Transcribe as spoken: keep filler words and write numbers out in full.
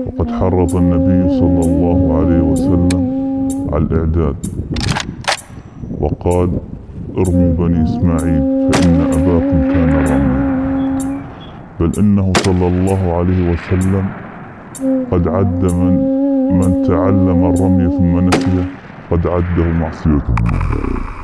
وقد حرض النبي صلى الله عليه وسلم على الإعداد وقال: ارموا بني إسماعيل فإن أباكم كان راميا. بل إنه صلى الله عليه وسلم قد عد من من تعلم الرمي ثم نسيه قد عده معصية منه.